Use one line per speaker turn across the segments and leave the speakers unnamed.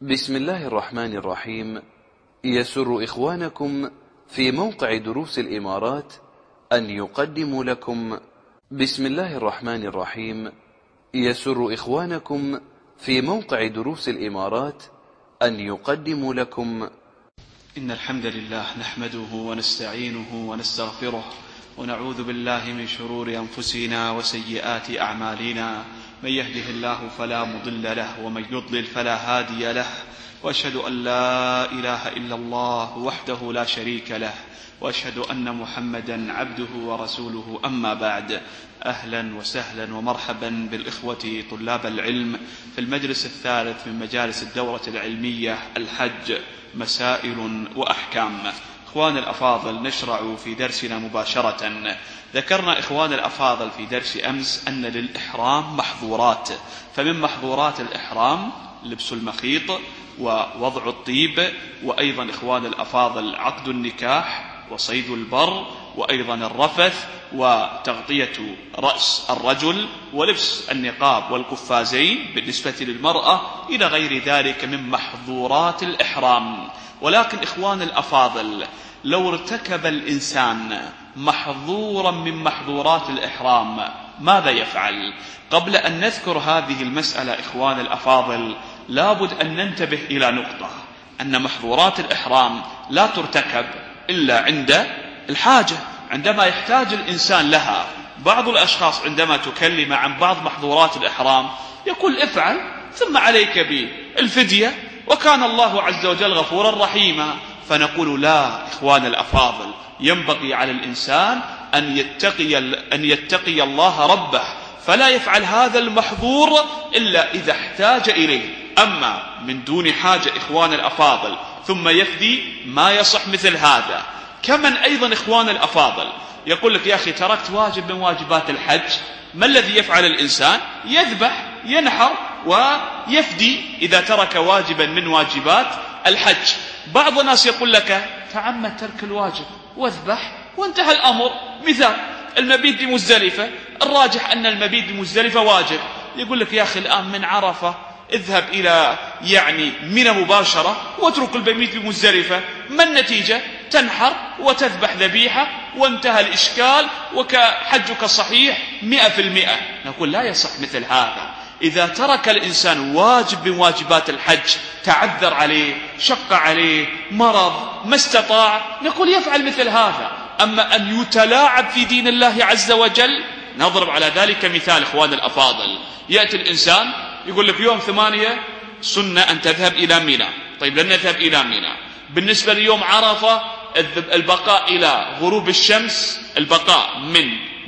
بسم الله الرحمن الرحيم. يسر إخوانكم في موقع دروس الإمارات أن يقدموا لكم بسم الله الرحمن الرحيم. يسر إخوانكم في موقع دروس الإمارات أن يقدموا لكم
إن الحمد لله نحمده ونستعينه ونستغفره ونعوذ بالله من شرور أنفسنا وسيئات أعمالنا. من يهده الله فلا مضل له ومن يضلل فلا هادي له، وأشهد أن لا إله إلا الله وحده لا شريك له، وأشهد أن محمدا عبده ورسوله. أما بعد، أهلا وسهلا ومرحبا بالإخوة طلاب العلم في المجلس الثالث من مجالس الدورة العلمية الحج، مسائل وأحكام. إخوان الأفاضل، نشرع في درسنا مباشرة. ذكرنا إخوان الأفاضل في درس أمس أن للإحرام محظورات، فمن محظورات الإحرام لبس المخيط ووضع الطيب، وأيضا إخوان الأفاضل عقد النكاح وصيد البر، وأيضا الرفث وتغطية رأس الرجل ولبس النقاب والقفازين بالنسبة للمرأة، إلى غير ذلك من محظورات الإحرام. ولكن إخوان الأفاضل، لو ارتكب الإنسان محظورا من محظورات الإحرام ماذا يفعل؟ قبل أن نذكر هذه المسألة إخوان الأفاضل، لابد أن ننتبه إلى نقطة، أن محظورات الإحرام لا ترتكب إلا عند الحاجة، عندما يحتاج الإنسان لها. بعض الأشخاص عندما تكلم عن بعض محظورات الإحرام يقول افعل ثم عليك بالفدية، وكان الله عز وجل غفورا رحيما. فنقول لا إخوان الأفاضل، ينبغي على الإنسان أن يتقي الله ربه، فلا يفعل هذا المحظور إلا إذا احتاج إليه. أما من دون حاجة إخوان الأفاضل ثم يفدي، ما يصح مثل هذا. كمن أيضا إخوان الأفاضل يقول لك يا أخي تركت واجب من واجبات الحج، ما الذي يفعل الإنسان؟ يذبح، ينحر ويفدي إذا ترك واجبا من واجبات الحج. بعض الناس يقول لك تعمد ترك الواجب واذبح وانتهى الأمر. مثال المبيت بمزدلفة، الراجح أن المبيت بمزدلفة واجب، يقول لك يا أخي الآن من عرفة اذهب إلى منى مباشرة واترك المبيت بمزدلفة، ما النتيجة؟ تنحر وتذبح ذبيحة وانتهى الإشكال وكحجك صحيح 100%. نقول لا يصح مثل هذا. إذا ترك الإنسان واجب من واجبات الحج، تعذر عليه، شق عليه، مرض، ما استطاع، نقول يفعل مثل هذا. أما أن يتلاعب في دين الله عز وجل، نضرب على ذلك مثال إخوان الأفاضل. يأتي الإنسان يقول لك يوم 8 سنة أن تذهب إلى منى، طيب لن نذهب إلى منى. بالنسبة ليوم عرفة البقاء إلى غروب الشمس، البقاء من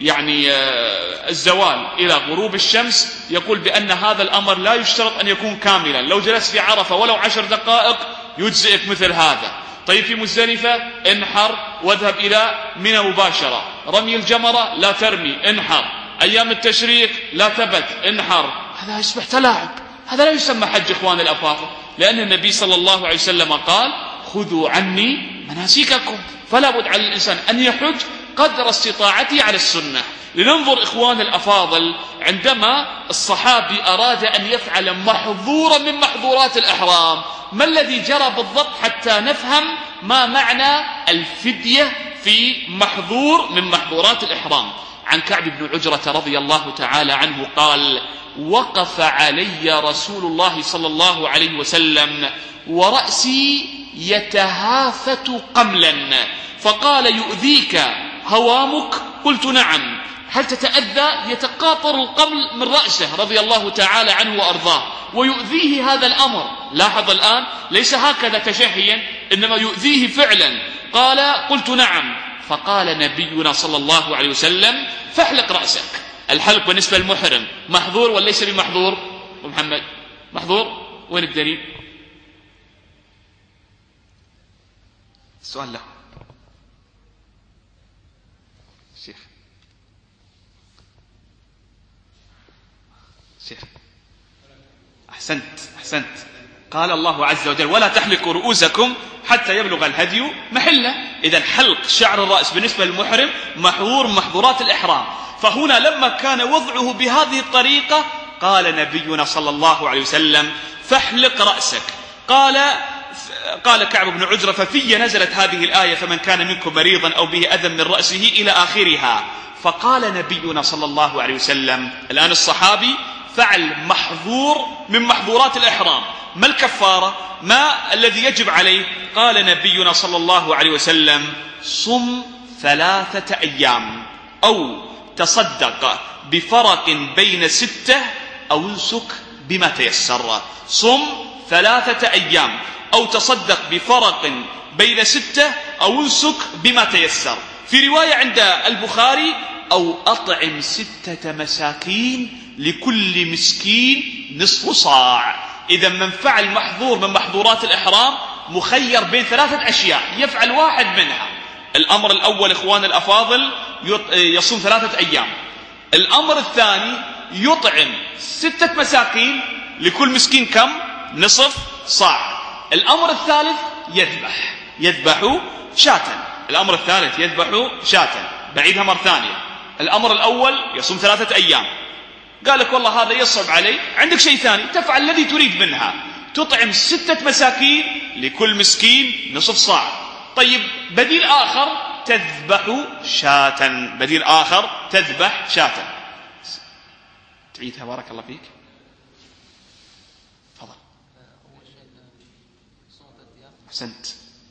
الزوال إلى غروب الشمس، يقول بأن هذا الأمر لا يشترط أن يكون كاملا، لو جلس في عرفة ولو 10 دقائق يجزئك مثل هذا. طيب في مزدلفة انحر واذهب إلى منى مباشرة. رمي الجمرة لا ترمي، انحر. أيام التشريق لا تبت، انحر. هذا يصبح تلاعب، هذا لا يسمى حج إخوان الأفاضل، لأن النبي صلى الله عليه وسلم قال خذوا عني مناسككم. فلا بد على الإنسان أن يحج قدر استطاعته على السنة. لننظر إخوان الأفاضل، عندما الصحابي أراد أن يفعل محظورا من محظورات الإحرام، ما الذي جرى بالضبط حتى نفهم ما معنى الفدية في محظور من محظورات الإحرام؟ عن كعب بن عجرة رضي الله تعالى عنه قال وقف علي رسول الله صلى الله عليه وسلم ورأسي يتهافت قملا، فقال يؤذيك هوامك؟ قلت نعم. هل تتأذى؟ يتقاطر القمل من رأسه رضي الله تعالى عنه وأرضاه، ويؤذيه هذا الأمر. لاحظ الآن، ليس هكذا تشهيا، إنما يؤذيه فعلا. قال قلت نعم. فقال نبينا صلى الله عليه وسلم فاحلق رأسك. الحلق بالنسبة للمحرم محظور ولا ليس بمحظور؟ محمد محظور؟ وين الدليل؟ السؤال له شيخ. أحسنت. قال الله عز وجل ولا تحلقوا رؤوسكم حتى يبلغ الهدي محله. إذا حلق شعر الرأس بالنسبة للمحرم محظور محظورات الإحرام. فهنا لما كان وضعه بهذه الطريقة قال نبينا صلى الله عليه وسلم فاحلق رأسك. قال كعب بن عجرة: ففي نزلت هذه الآية فمن كان منكم مريضا أو به أذى من رأسه إلى آخرها. فقال نبينا صلى الله عليه وسلم، الآن الصحابي فعل محظور من محظورات الإحرام، ما الكفارة؟ ما الذي يجب عليه؟ قال نبينا صلى الله عليه وسلم: صم 3 أيام أو تصدق بفرق بين 6 أو انسك بما تيسر. صم 3 أيام أو تصدق بفرق بين 6 أو انسك بما تيسر. في رواية عند البخاري: أو أطعم 6 مساكين لكل مسكين نصف صاع. إذا من فعل محظور من محظورات الإحرام مخير بين 3 أشياء يفعل واحد منها. الأمر الأول إخوان الأفاضل يصوم 3 أيام. الأمر الثاني يطعم 6 مساكين لكل مسكين كم؟ نصف صاع. الأمر الثالث يذبح شاة. الأمر الثالث يذبح شاة. بعيدها مرة ثانية. الأمر الأول يصوم 3 أيام. قال لك والله هذا يصعب علي، عندك شيء ثاني تفعل الذي تريد منها، تطعم 6 مساكين لكل مسكين نصف صاع. طيب بديل آخر تذبح شاة. بديل آخر تذبح شاة. تعيدها بارك الله فيك. تفضل. أحسنت.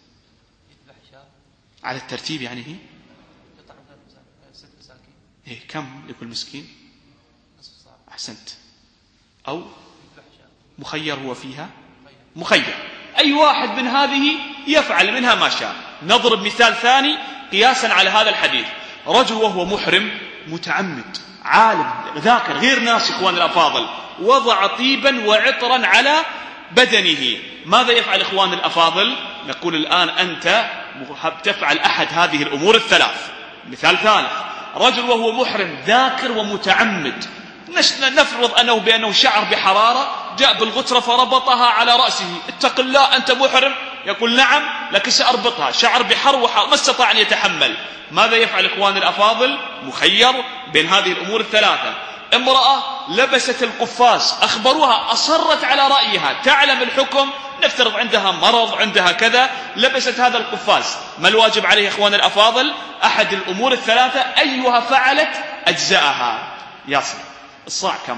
على الترتيب يعني هي
يطعم 6 مساكين.
إيه كم لكل مسكين؟ نصف صاع. أحسنت. أو مخير هو فيها؟ مخير. أي واحد من هذه يفعل منها ما شاء. نضرب مثال ثاني قياسا على هذا الحديث. رجل وهو محرم متعمد عالم ذاكر غير ناس إخوان الأفاضل، وضع طيبا وعطرا على بدنه. ماذا يفعل إخوان الأفاضل؟ نقول الآن أنت تفعل أحد هذه الأمور الثلاث. مثال ثالث: رجل وهو محرم ذاكر ومتعمد، نفرض أنه بأنه شعر بحرارة، جاء بالغترة فربطها على رأسه. اتق الله أنت محرم؟ يقول نعم لكن سأربطها. شعر بحر وحر ما استطاع أن يتحمل. ماذا يفعل إخوان الأفاضل؟ مخير بين هذه الأمور الثلاثة. امرأة لبست القفاز، أخبروها أصرت على رأيها، تعلم الحكم، نفترض عندها مرض عندها كذا، لبست هذا القفاز، ما الواجب عليه إخوان الأفاضل؟ أحد الأمور الثلاثة أيها فعلت أجزاءها. ياسر الصاع كم؟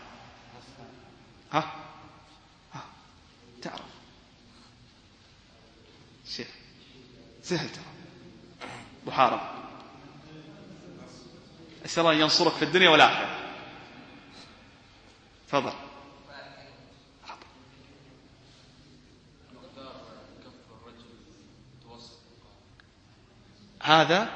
ها تعرف شيء سهل ترى. محارب أسأل الله ينصرك في الدنيا والآخرة. تفضل. هذا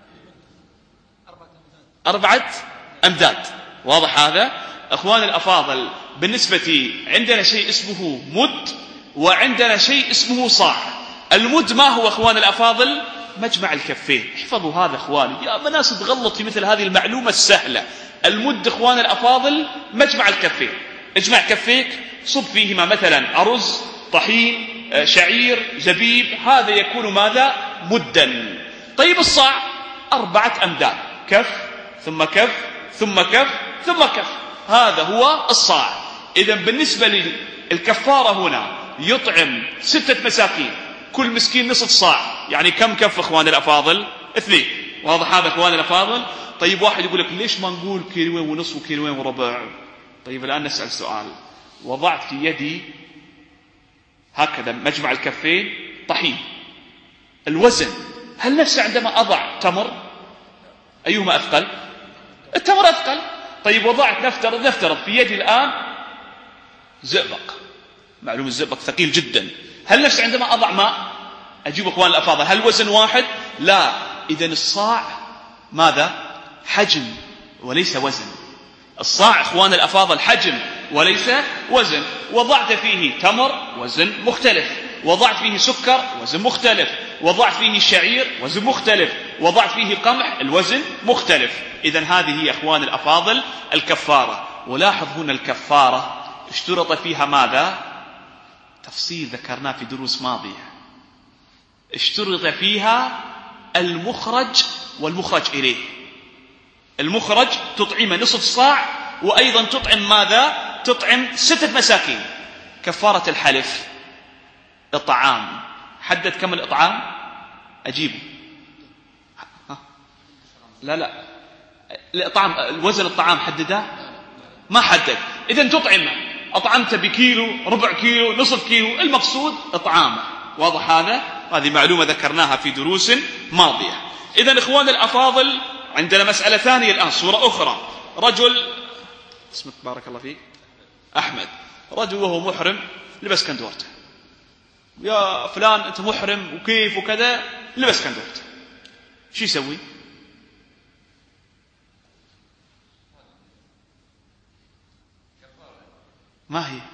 4 أمداد. واضح هذا؟ أخوان الأفاضل بالنسبة عندنا شيء اسمه مد وعندنا شيء اسمه صاع. المد ما هو أخوان الأفاضل؟ مجمع الكفين. احفظوا هذا أخواني، يا ناس تغلط في مثل هذه المعلومة السهلة. المد إخوان الأفاضل مجمع الكفين. اجمع كفيك، صب فيهما مثلا أرز، طحين، شعير، زبيب، هذا يكون ماذا؟ مدا. طيب الصاع 4 أمداد، كف ثم كف ثم كف ثم كف، هذا هو الصاع. إذن بالنسبة للكفارة هنا يطعم 6 مساكين، كل مسكين نصف صاع، يعني كم كف إخوان الأفاضل؟ 2. واضح هذا إخوان الأفاضل؟ طيب واحد يقول لك ليش ما نقول 1.5 كيلو وكيلوين وربع؟ طيب الآن نسأل سؤال. وضعت في يدي هكذا مجمع الكفين طحين، الوزن هل نفسه عندما أضع تمر أيهما أثقل؟ التمر أثقل. طيب وضعت نفترض في يدي الآن زئبق، معلوم الزئبق ثقيل جدا، هل نفسه عندما أضع ماء؟ أجيب إخوان الأفاضل هل وزن واحد؟ لا. إذن الصاع ماذا؟ حجم وليس وزن. الصاع إخوان الأفاضل حجم وليس وزن. وضعت فيه تمر وزن مختلف، وضعت فيه سكر وزن مختلف، وضعت فيه شعير وزن مختلف، وضعت فيه قمح الوزن مختلف. إذن هذه هي إخوان الأفاضل الكفارة. ولاحظ هنا الكفارة اشترط فيها ماذا؟ تفصيل ذكرناه في دروس ماضية. اشترط فيها المخرج والمخرج إليه. المخرج تطعم نصف صاع، وأيضا تطعم ماذا؟ تطعم 6 مساكين. كفارة الحلف إطعام. حدد كم الإطعام؟ أجيبه. لا الإطعام، الوزن الطعام حدده؟ ما حدد. إذن تطعمه، أطعمت بكيلو، ربع كيلو، نصف كيلو، المقصود إطعامه. واضح هذا؟ هذه معلومة ذكرناها في دروس ماضية. إذن إخوان الأفاضل، عندنا مسألة ثانية الآن، صورة أخرى. رجل، اسمك بارك الله فيك، أحمد. رجل وهو محرم لبس كندورته. يا فلان أنت محرم وكيف وكذا، لبس كندورته. شو يسوي؟ ما هي؟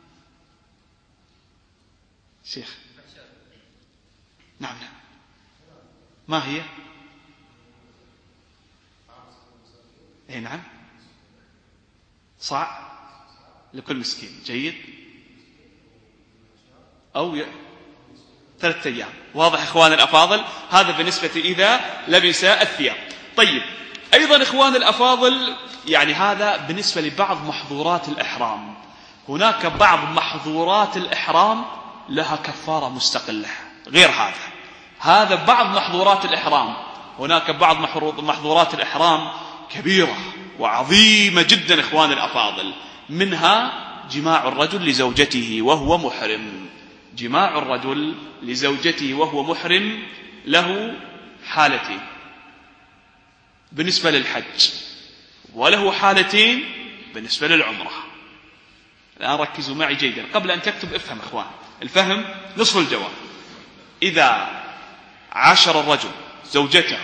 شيخ نعم. ما هي؟ اي نعم، صاع لكل مسكين. جيد. أو 3 أيام. واضح إخوان الأفاضل؟ هذا بالنسبة إذا لبس الثياب. طيب، أيضا إخوان الأفاضل، يعني هذا بالنسبة لبعض محظورات الإحرام. هناك بعض محظورات الإحرام لها كفارة مستقلة غير هذا بعض محظورات الإحرام. هناك بعض محظورات الإحرام كبيرة وعظيمة جدا إخوان الأفاضل، منها جماع الرجل لزوجته وهو محرم. جماع الرجل لزوجته وهو محرم له حالتين بالنسبة للحج، وله حالتين بالنسبة للعمرة. الآن ركزوا معي جيدا، قبل أن تكتب افهم إخوان، الفهم نصف الجواب. إذا عاشر الرجل زوجته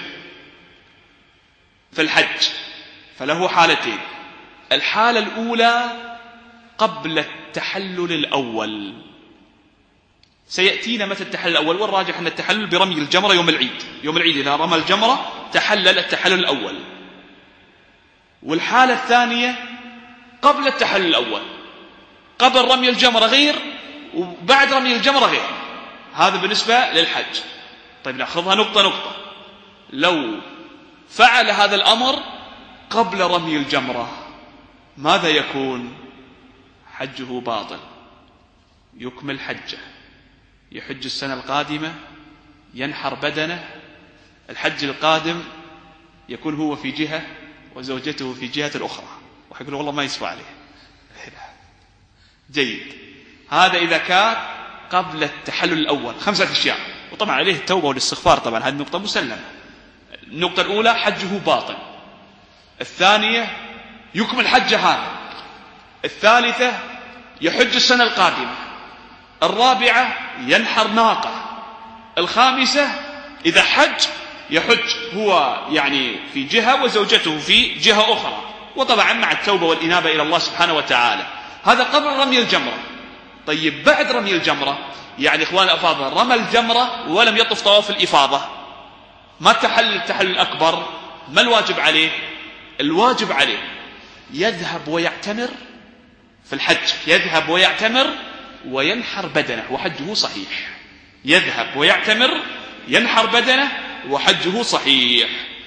في الحج فله حالتين. الحالة الأولى قبل التحلل الأول. سيأتينا متى التحلل الأول، والراجح أن التحلل برمي الجمرة يوم العيد. يوم العيد إذا رمى الجمرة تحلل التحلل الأول. والحالة الثانية قبل التحلل الأول، قبل رمي الجمرة غير، وبعد رمي الجمرة غير. هذا بالنسبة للحج. طيب نأخذها نقطة نقطة. لو فعل هذا الأمر قبل رمي الجمرة ماذا يكون؟ حجه باطل، يكمل حجه، يحج السنة القادمة، ينحر بدنه. الحج القادم يكون هو في جهة وزوجته في جهة الأخرى، ويقول والله ما يسوى عليه. جيد. هذا إذا كان قبل التحلل الأول. 5 أشياء، وطبعا عليه التوبة والاستغفار. طبعا هذه النقطة مسلمة. النقطة الأولى حجه باطل. الثانية يكمل حجه هذا. الثالثة يحج السنة القادمة. الرابعة ينحر ناقة. الخامسة إذا حج يحج هو يعني في جهة وزوجته في جهة أخرى، وطبعا مع التوبة والإنابة إلى الله سبحانه وتعالى. هذا قبل رمي الجمرة. طيب بعد رمي الجمرة، يعني إخوان الأفاضل رمى الجمرة ولم يطف طواف الإفاضة، ما تحلل التحلل الأكبر، ما الواجب عليه؟ الواجب عليه يذهب ويعتمر في الحج، يذهب ويعتمر وينحر بدنه وحجه صحيح. يذهب ويعتمر، ينحر بدنه وحجه صحيح.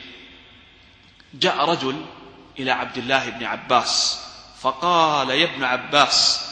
جاء رجل إلى عبد الله بن عباس فقال: يا ابن عباس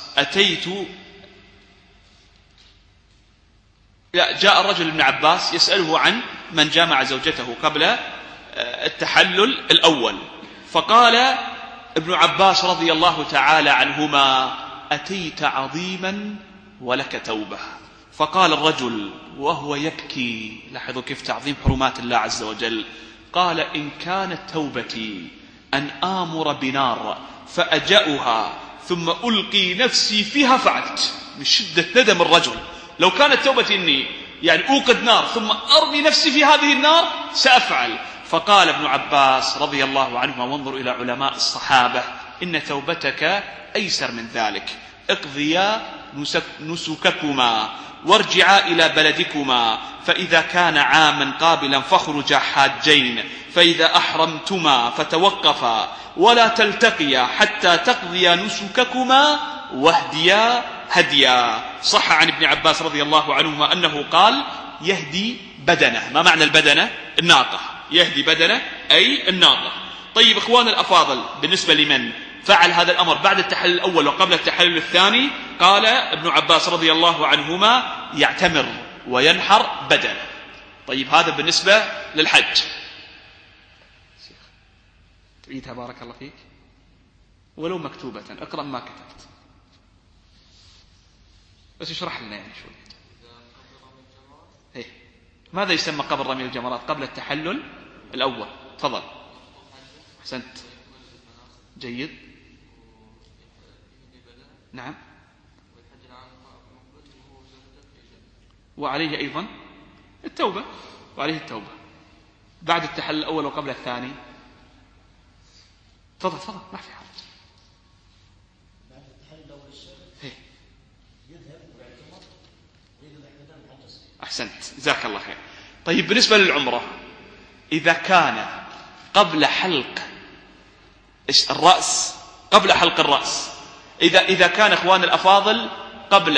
جاء الرجل ابن عباس يسأله عن من جامع زوجته قبل التحلل الأول، فقال ابن عباس رضي الله تعالى عنهما: أتيت عظيما ولك توبة. فقال الرجل وهو يبكي، لاحظوا كيف تعظيم حرمات الله عز وجل، قال: إن كانت توبتي أن آمر بنار فأجأها ثم ألقي نفسي فيها فعلت. من شدة ندم الرجل، لو كانت توبتي إني يعني أوقد نار ثم أرمي نفسي في هذه النار سأفعل. فقال ابن عباس رضي الله عنهما، وانظر إلى علماء الصحابة: إن توبتك أيسر من ذلك. اقضيا نسككما وارجعا إلى بلدكما، فإذا كان عاما قابلا فاخرجا حاجين، فإذا أحرمتما فتوقفا ولا تلتقيا حتى تقضيا نسككما واهديا هديا. صح عن ابن عباس رضي الله عنهما أنه قال: يهدي بدنه. ما معنى البدنة؟ الناقة. يهدي بدنه أي الناقة. طيب إخوان الأفاضل، بالنسبة لمن فعل هذا الأمر بعد التحلل الأول وقبل التحلل الثاني، قال ابن عباس رضي الله عنهما: يعتمر وينحر بدنه. طيب هذا بالنسبة للحج. تعيدها بارك الله فيك ولو مكتوبة، اقرأ ما كتبت بس اشرح لنا يعني شوي. ماذا يسمى قبل رمي الجمرات؟ قبل التحلل الأول. تفضل. أحسنت. جيد. نعم. وعليه أيضا التوبة، وعليه التوبة بعد التحلل الأول وقبل الثاني. تفضل تفضل ما في حاجة.
بعد التحلل الأول الشيخ يذهب ويعتمر ويذهب إحدى الحج.
أحسنت جزاك الله خير. طيب بالنسبة للعمرة، إذا كان قبل حلق الرأس، قبل حلق الرأس، إذا كان إخوان الأفاضل قبل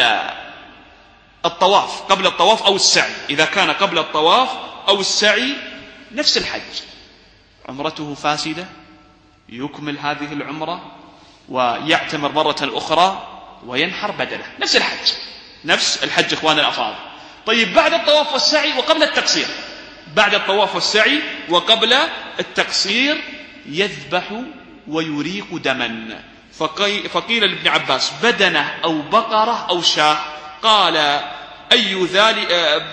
الطواف، قبل الطواف أو السعي، إذا كان قبل الطواف أو السعي نفس الحج، عمرته فاسدة، يكمل هذه العمرة ويعتمر مرة أخرى وينحر بدنه، نفس الحج، نفس الحج إخوان الأفاضل. طيب بعد الطواف والسعي وقبل التقصير، بعد الطواف والسعي وقبل التقصير يذبح ويريق دما. فقيل لابن عباس بدنه أو بقرة أو شاة، قال أي ذلك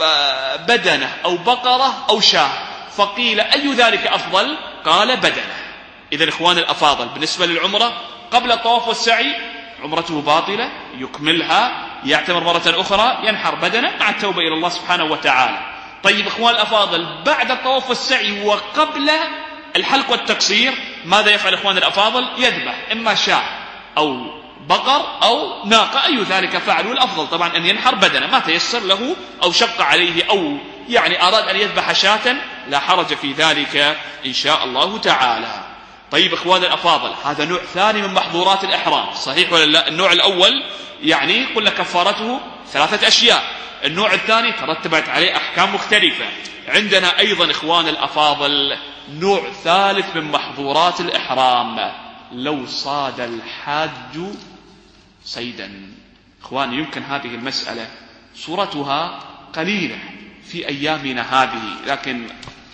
بدنه أو بقرة أو شاة، فقيل أي ذلك أفضل؟ قال بدنه. إذن إخوان الأفاضل بالنسبة للعمرة قبل الطواف والسعي عمرته باطلة، يكملها، يعتمر مرة أخرى، ينحر بدنه مع التوبة إلى الله سبحانه وتعالى. طيب إخوان الأفاضل بعد الطواف والسعي وقبل الحلق والتقصير ماذا يفعل إخوان الأفاضل؟ يذبح إما شاة أو بقر أو ناقة، أي ذلك فعل، والأفضل طبعا أن ينحر بدنه، ما تيسر له أو شق عليه أو يعني أراد أن يذبح شاة لا حرج في ذلك إن شاء الله تعالى. طيب إخوان الأفاضل هذا نوع ثاني من محظورات الإحرام، صحيح ولا لا؟ النوع الأول يعني قلنا كفارته 3 أشياء، النوع الثاني ترتبت عليه أحكام مختلفة. عندنا أيضا إخوان الأفاضل نوع ثالث من محظورات الإحرام، لو صاد الحاج صيدا. إخواني يمكن هذه المسألة صورتها قليلة في أيامنا هذه، لكن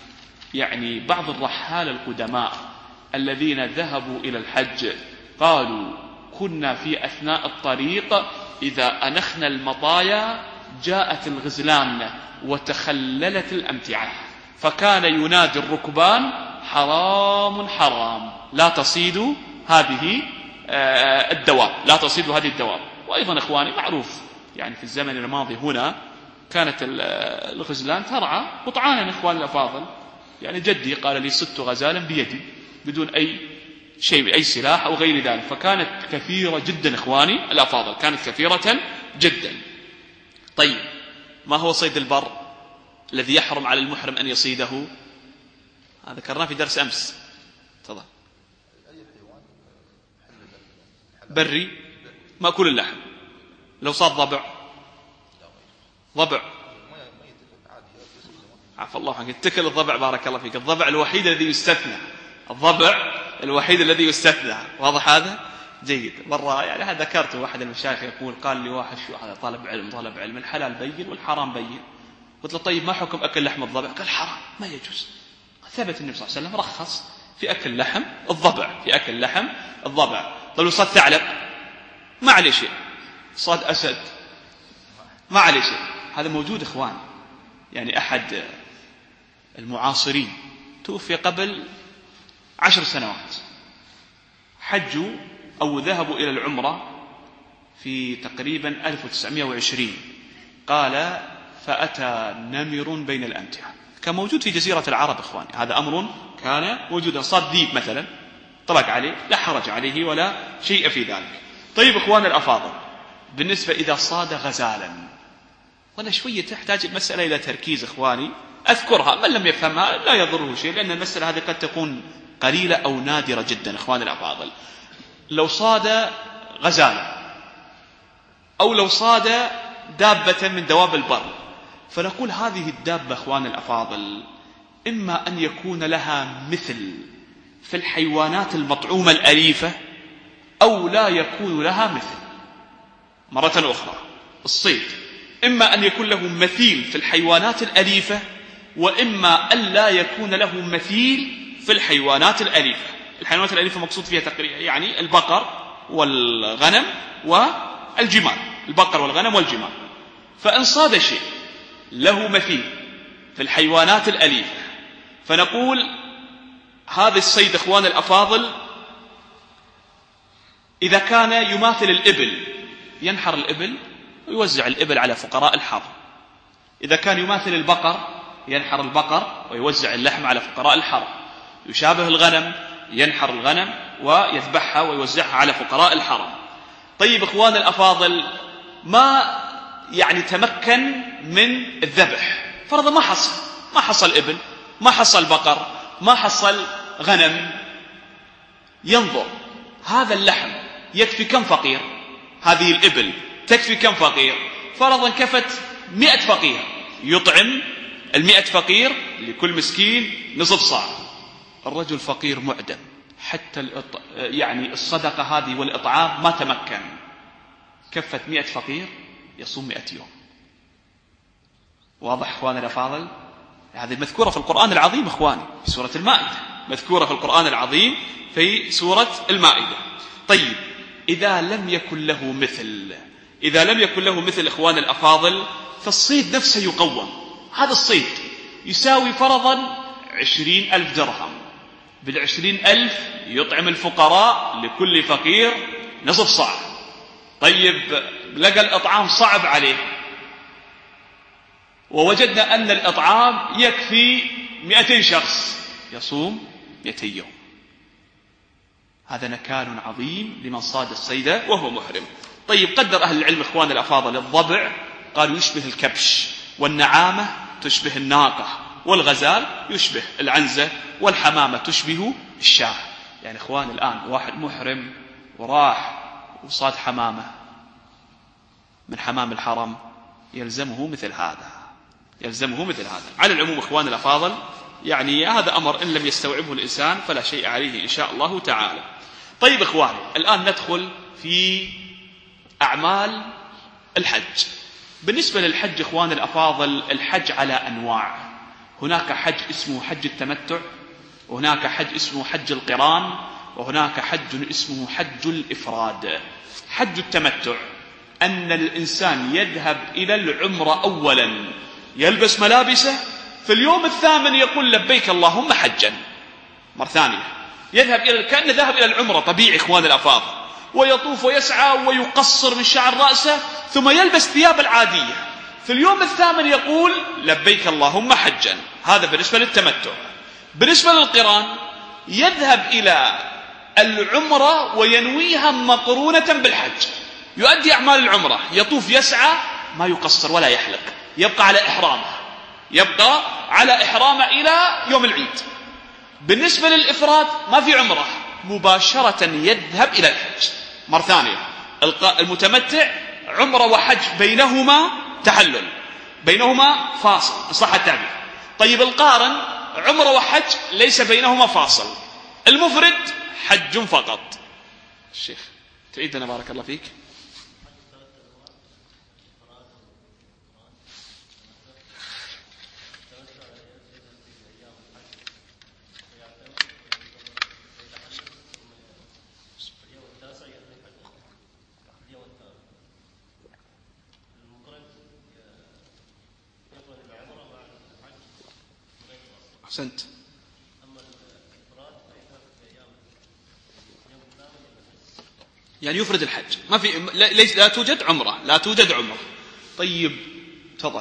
يعني بعض الرحال القدماء الذين ذهبوا إلى الحج قالوا كنا في أثناء الطريق إذا أنخنا المطايا جاءت الغزلان وتخللت الأمتعة، فكان ينادي الركبان حرام حرام لا تصيدوا هذه الدواب، لا تصيدوا هذه الدواب. وأيضا إخواني معروف يعني في الزمن الماضي هنا كانت الغزلان ترعى قطعانا إخواني الأفاضل، يعني جدي قال لي 6 غزالا بيدي بدون أي شيء، أي سلاح أو غير ذلك، فكانت كثيرة جدا إخواني الأفاضل، كانت كثيرة جدا. طيب ما هو صيد البر الذي يحرم على المحرم أن يصيده؟ هذا ذكرناه في درس أمس. تفضل. بري مأكول اللحم. لو صاد ضبع عفى الله عنك، اتكل الضبع بارك الله فيك، الضبع الوحيد الذي يستثنى، الضبع الوحيد الذي يستثنى، واضح هذا؟ جيد. مرة يعني هذا ذكرته، واحد المشايخ يقول قال لي واحد شو هذا طالب علم الحلال بين والحرام بين، قلت له طيب ما حكم أكل لحم الضبع؟ قال حرام ما يجوز. ثبت النبي صلى الله عليه وسلم رخص في أكل لحم الضبع، في أكل لحم الضبع. طيب صاد ثعلب ما عليه شيء، صاد أسد ما عليه شيء. هذا موجود إخوان، يعني أحد المعاصرين توفي قبل 10 سنوات، حجوا أو ذهبوا إلى العمرة في تقريبا 1920، قال فأتى نمر بين الأمتعة، كان موجود في جزيرة العرب إخواني، هذا أمر كان موجودا، صاد ذيب مثلا طلق عليه لا حرج عليه ولا شيء في ذلك. طيب إخوان الأفاضل بالنسبة إذا صاد غزالا، ولا شوية تحتاج المسألة إلى تركيز إخواني، أذكرها من لم يفهمها لا يضره شيء، لأن المسألة هذه قد تكون قليلة أو نادرة جدا إخواني الأفاضل. لو صاد غزالا أو لو صاد دابة من دواب البر، فنقول هذه الدابة إخواني الأفاضل إما أن يكون لها مثل في الحيوانات المطعومة الأليفة أو لا يكون لها مثل. مرة أخرى الصيد إما أن يكون له مثيل في الحيوانات الأليفة، وإما أن لا يكون له مثيل في الحيوانات الأليفة. الحيوانات الأليفة مقصود فيها تقريبا يعني البقر والغنم والجمال، البقر والغنم والجمال. فإن صاد شيء له مثيل في الحيوانات الأليفة، فنقول هذا الصيد إخوان الأفاضل إذا كان يماثل الإبل ينحر الإبل ويوزع الإبل على فقراء الحرم، إذا كان يماثل البقر ينحر البقر ويوزع اللحم على فقراء الحرم، يشابه الغنم ينحر الغنم ويذبحها ويوزعها على فقراء الحرم. طيب إخوان الأفاضل، ما يعني تمكن من الذبح، فرضا ما حصل إبل، ما حصل بقر، ما حصل غنم، ينظر هذا اللحم يكفي كم فقير، هذه الإبل تكفي كم فقير، فرضا كفت 100 فقير، يطعم 100 فقير لكل مسكين نصف صاع. الرجل فقير معدم، حتى يعني الصدقة هذه والإطعام ما تمكن، كفت 100 فقير يصوم 100 يوم. واضح إخواني الأفاضل؟ هذه مذكورة في القرآن العظيم إخواني في سورة المائدة، مذكورة في القرآن العظيم في سورة المائدة. طيب إذا لم يكن له مثل إخواني الأفاضل، فالصيد نفسه يقوم. هذا الصيد يساوي فرضا 20,000 درهم، بال20,000 يطعم الفقراء لكل فقير نصف صاع. طيب لقى الإطعام صعب عليه، ووجدنا أن الإطعام يكفي 200 شخص، يصوم 200 يوم. هذا نكال عظيم لمن صاد الصيد وهو محرم. طيب قدر أهل العلم إخوان الأفاضل الضبع قالوا يشبه الكبش، والنعامة تشبه الناقة، والغزال يشبه العنزة، والحمامة تشبه الشاة. يعني إخوان الآن واحد محرم وراح وصاد حمامة من حمام الحرم يلزمه مثل هذا. على العموم إخوان الأفاضل، يعني هذا أمر إن لم يستوعبه الإنسان فلا شيء عليه إن شاء الله تعالى. طيب إخواني، الآن ندخل في أعمال الحج. بالنسبة للحج إخوان الأفاضل، الحج على أنواع. هناك حج اسمه حج التمتع، وهناك حج اسمه حج القران، وهناك حج اسمه حج الإفراد. حج التمتع أن الإنسان يذهب إلى العمرة أولا، يلبس ملابسه، في اليوم الثامن يقول لبيك اللهم حجا. مرة ثانية يذهب كأنه ذهب إلى العمرة طبيعي إخوان الأفاضل، ويطوف ويسعى ويقصر من شعر رأسه، ثم يلبس ثياب العادية. في اليوم الثامن يقول لبيك اللهم حجا. هذا بالنسبة للتمتع. بالنسبة للقران يذهب إلى العمرة وينويها مقرونة بالحج، يؤدي أعمال العمرة، يطوف يسعى، ما يقصر ولا يحلق، يبقى على إحرامه إلى يوم العيد. بالنسبة للإفراد ما في عمرة، مباشرة يذهب إلى الحج. مرة ثانية، المتمتع عمرة وحج بينهما تحلل، بينهما فاصل إن صح التعبير. طيب القارن عمرة وحج ليس بينهما فاصل. المفرد حج فقط. الشيخ تعيدنا بارك الله فيك. أحسنت. يعني يفرد الحج، ما في لا توجد عمرة. طيب تفضل.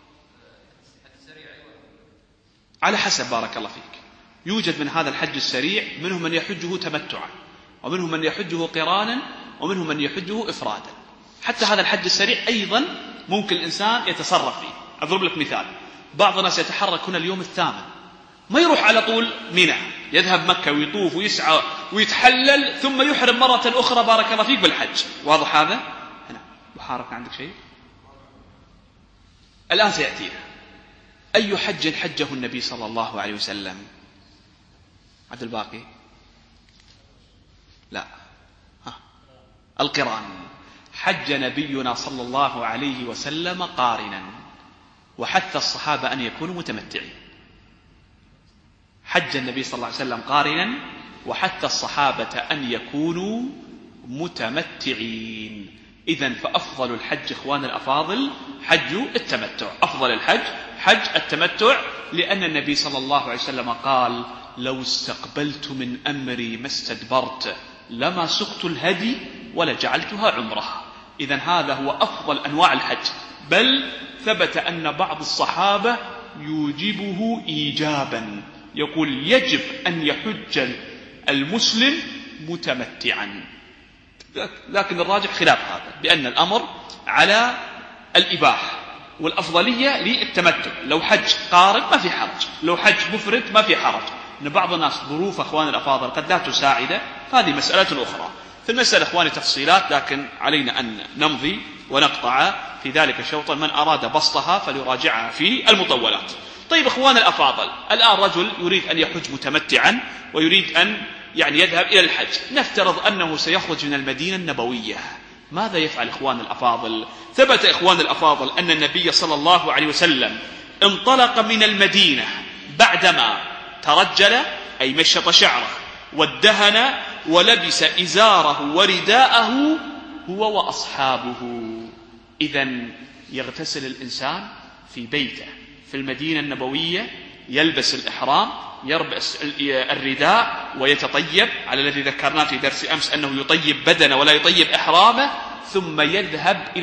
على حسب بارك الله فيك. يوجد من هذا الحج السريع منهم من يحجه تمتعا، ومنهم من يحجه قرانا، ومنهم من يحجه إفرادا. حتى هذا الحج السريع أيضا ممكن الإنسان يتصرف فيه. أضرب لك مثال، بعض الناس يتحرك هنا اليوم الثامن، ما يروح على طول منى، يذهب مكة ويطوف ويسعى ويتحلل ثم يحرم مرة أخرى بارك الله فيك بالحج. واضح هذا؟ هنا بحارك عندك شيء؟ الآن سيأتينا أي حج حجه النبي صلى الله عليه وسلم؟ عبد الباقي؟ لا، القران. حج نبينا صلى الله عليه وسلم قارنا، وحث الصحابة أن يكونوا متمتعين. حج النبي صلى الله عليه وسلم قارنا وحث الصحابة أن يكونوا متمتعين. إذن فأفضل الحج إخوان الأفاضل حج التمتع، أفضل الحج حج التمتع، لأن النبي صلى الله عليه وسلم قال: لو استقبلت من أمري ما استدبرت لما سقت الهدي ولجعلتها عمره. إذن هذا هو أفضل أنواع الحج، بل ثبت أن بعض الصحابة يوجبه إيجابا، يقول يجب أن يحج المسلم متمتعا. لكن الراجح خلاف هذا، بأن الأمر على الإباحة والأفضلية للتمتع. لو حج قارن ما في حرج، لو حج مفرد ما في حرج. إن بعض الناس ظروف أخوان الأفاضل قد لا تساعده، هذه مسألة أخرى. في المسألة أخواني تفصيلات، لكن علينا أن نمضي ونقطع في ذلك شوطا، من أراد بسطها فليراجعها في المطولات. طيب أخوان الأفاضل، الآن رجل يريد أن يحج متمتعا ويريد أن يذهب إلى الحج. نفترض أنه سيخرج من المدينة النبوية، ماذا يفعل إخوان الأفاضل؟ ثبت إخوان الأفاضل أن النبي صلى الله عليه وسلم انطلق من المدينة بعدما ترجل، أي مشط شعره وادهن ولبس إزاره ورداءه هو وأصحابه. إذن يغتسل الإنسان في بيته في المدينة النبوية، يلبس الإحرام، يلبس الرداء ويتطيب على الذي ذكرناه في درس أمس أنه يطيب بدنه ولا يطيب إحرامه، ثم يذهب إلى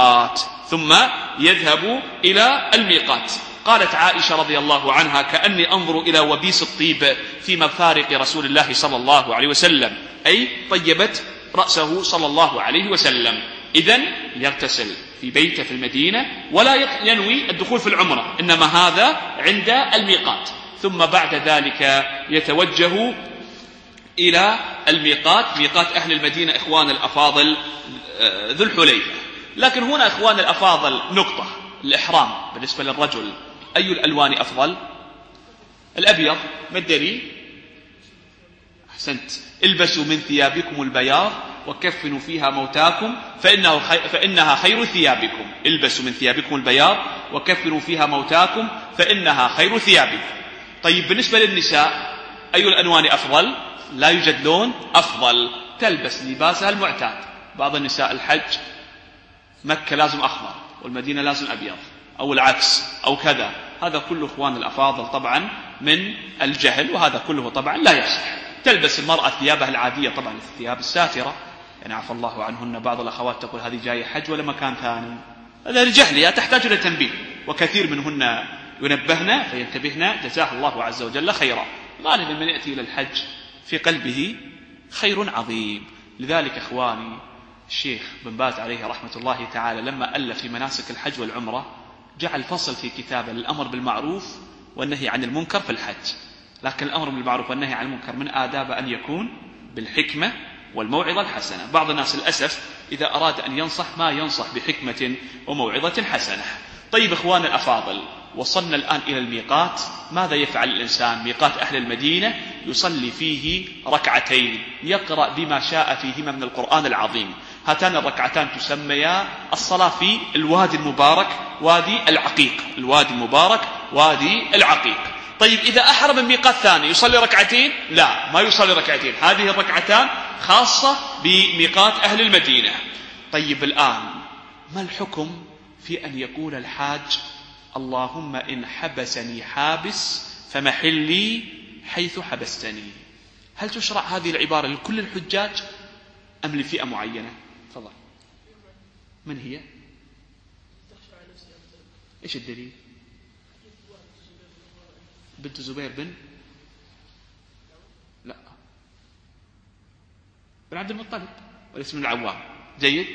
الميقات. قالت عائشة رضي الله عنها: كأني أنظر إلى وبيس الطيب في مفارق رسول الله صلى الله عليه وسلم، أي طيبت رأسه صلى الله عليه وسلم. إذن يغتسل في بيته في المدينة ولا ينوي الدخول في العمرة، إنما هذا عند الميقات، ثم بعد ذلك يتوجه إلى الميقات، ميقات أهل المدينة إخوان الأفاضل ذو الحليفة. لكن هنا إخوان الأفاضل نقطة: الإحرام بالنسبة للرجل أي الألوان أفضل؟ الأبيض. ما الدليل؟ أحسنت: البسوا من ثيابكم البياض وكفنوا فيها موتاكم فإنها خير ثيابكم. البسوا من ثيابكم البياض وكفنوا فيها موتاكم فإنها خير ثيابكم. طيب بالنسبة للنساء أي الألوان أفضل؟ لا يوجد لون أفضل، تلبس لباسها المعتاد. بعض النساء الحج مكة لازم أحمر والمدينة لازم أبيض، أو العكس أو كذا. هذا كله إخوان الأفاضل طبعا من الجهل، وهذا كله طبعا لا يصح. تلبس المرأة ثيابها العادية، طبعا الثياب الساترة، عفى الله عنهن. بعض الأخوات تقول هذه جاية حج ولا مكان ثاني، هذا لجهلها تحتاج إلى تنبيه، وكثير منهن ينبهن فينتبهن جزاه الله عز وجل خيرا. غالبا من يأتي إلى الحج في قلبه خير عظيم. لذلك إخواني الشيخ بن باز عليه رحمة الله تعالى لما ألف في مناسك الحج والعمرة جعل فصل في كتابه للأمر بالمعروف والنهي عن المنكر في الحج. لكن الأمر بالمعروف والنهي عن المنكر من آداب أن يكون بالحكمة والموعظة الحسنة. بعض الناس للأسف إذا أراد أن ينصح ما ينصح بحكمة وموعظة حسنة. طيب إخوان الأفاضل، وصلنا الآن إلى الميقات. ماذا يفعل الإنسان؟ ميقات أهل المدينة يصلي فيه ركعتين، يقرأ بما شاء فيهما من القرآن العظيم. هاتان الركعتان تسميا الصلاة في الوادي المبارك وادي العقيق، الوادي المبارك وادي العقيق. طيب إذا أحرم من ميقات ثاني يصلي ركعتين؟ لا، ما يصلي ركعتين، هذه الركعتان خاصة بميقات أهل المدينة. طيب الآن ما الحكم في أن يقول الحاج: اللهم إن حبسني حابس فمحلي حيث حبستني؟ هل تشرع هذه العبارة لكل الحجاج أم لفئة معينة؟ تفضل. من هي؟ إيش الدليل؟ بنت زبير لا بن عبد المطلب والاسم العوام. جيد.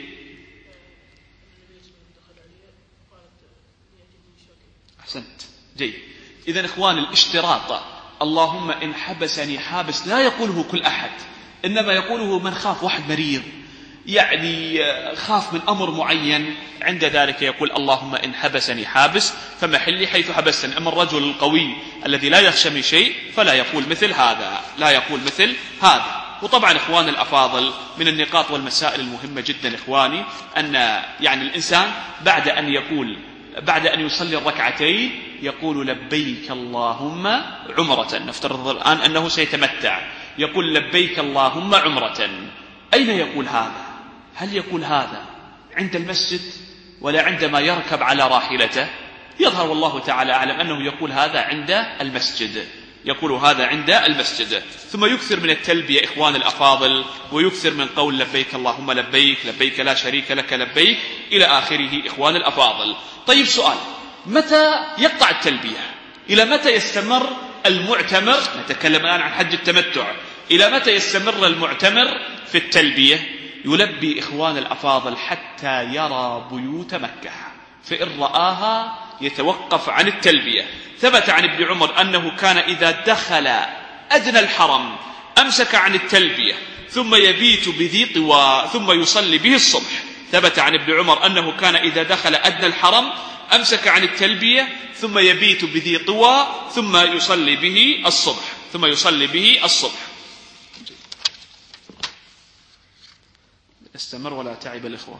أحسنت. جيد. إذن إخواني الاشتراط اللهم إن حبسني حابس لا يقوله كل أحد، إنما يقوله من خاف، واحد مريض خاف من أمر معين، عند ذلك يقول اللهم إن حبسني حابس فمحلي حيث حبستني. أما الرجل القوي الذي لا يخشى من شيء فلا يقول مثل هذا، لا يقول مثل هذا. وطبعا إخوان الأفاضل من النقاط والمسائل المهمة جدا إخواني أن يعني الإنسان بعد أن يصلي الركعتين يقول لبيك اللهم عمرة. نفترض الآن أنه سيتمتع، يقول لبيك اللهم عمرة. أين يقول هذا؟ هل يقول هذا عند المسجد ولا عندما يركب على راحلته؟ يظهر والله تعالى أعلم أنه يقول هذا عند المسجد، يقول هذا عند المسجد. ثم يكثر من التلبية إخوان الأفاضل، ويكثر من قول لبيك اللهم لبيك، لبيك لا شريك لك لبيك، إلى آخره إخوان الأفاضل. طيب سؤال، متى يقطع التلبية؟ إلى متى يستمر المعتمر؟ نتكلم الآن عن حج التمتع. إلى متى يستمر المعتمر في التلبية؟ يلبي إخوان الأفاضل حتى يرى بيوت مكة، فإن رآها يتوقف عن التلبية. ثبت عن ابن عمر أنه كان إذا دخل أدنى الحرم أمسك عن التلبية ثم يبيت بذي طوى ثم يصلي به الصبح. ثبت عن ابن عمر أنه كان إذا دخل أدنى الحرم أمسك عن التلبية ثم يبيت بذي طوى ثم يصلي به الصبح. استمر ولا تعب الإخوة؟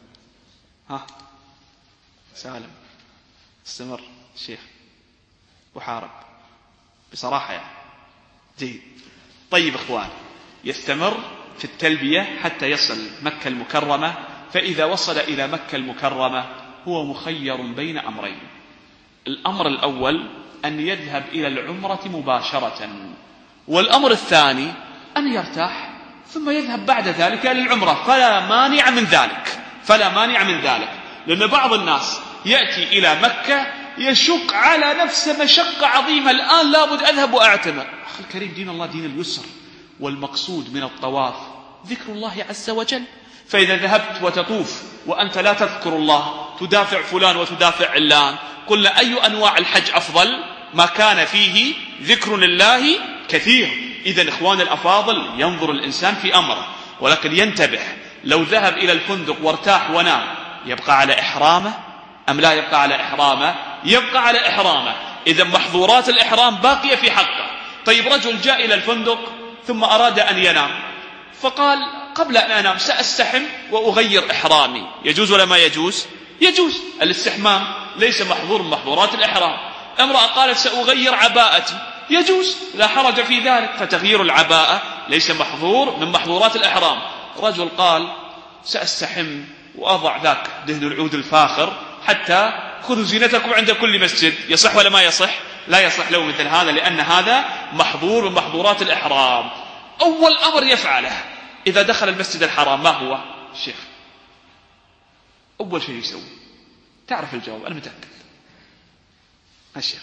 سالم استمر الشيخ وحارب بصراحة يعني جيد. طيب إخوان، يستمر في التلبية حتى يصل مكة المكرمة. فإذا وصل إلى مكة المكرمة هو مخير بين أمرين. الأمر الأول أن يذهب إلى العمرة مباشرة، والأمر الثاني أن يرتاح ثم يذهب بعد ذلك إلى العمرة، فلا مانع من ذلك. لأن بعض الناس يأتي إلى مكة يشق على نفسه مشقة عظيمة، الآن لابد أذهب وأعتمر. أخي الكريم، دين الله دين اليسر، والمقصود من الطواف ذكر الله عز وجل. فإذا ذهبت وتطوف وأنت لا تذكر الله، تدافع فلان وتدافع علان، قلنا أي أنواع الحج أفضل؟ ما كان فيه ذكر لله كثير. إذن إخوان الأفاضل ينظر الإنسان في أمره، ولكن ينتبه. لو ذهب إلى الفندق وارتاح ونام يبقى على إحرامه أم لا يبقى على إحرامه؟ يبقى على إحرامه. إذن محظورات الإحرام باقية في حقه. طيب رجل جاء إلى الفندق ثم أراد أن ينام، فقال قبل أن أنام سأستحم وأغير إحرامي، يجوز ولا ما يجوز؟ يجوز. الاستحمام ليس محظور من محظورات الإحرام. امرأة قالت سأغير عباءتي، يجوز، لا حرج في ذلك، فتغيير العباءة ليس محظور من محظورات الإحرام. رجل قال سأستحم وأضع ذاك دهن العود الفاخر حتى خذوا زينتكم عند كل مسجد، يصح ولا ما يصح؟ لا يصح له مثل هذا، لأن هذا محظور من محظورات الإحرام. أول أمر يفعله إذا دخل المسجد الحرام ما هو الشيخ؟ أول شيء يسوي، تعرف الجواب أنا متأكد، الشيخ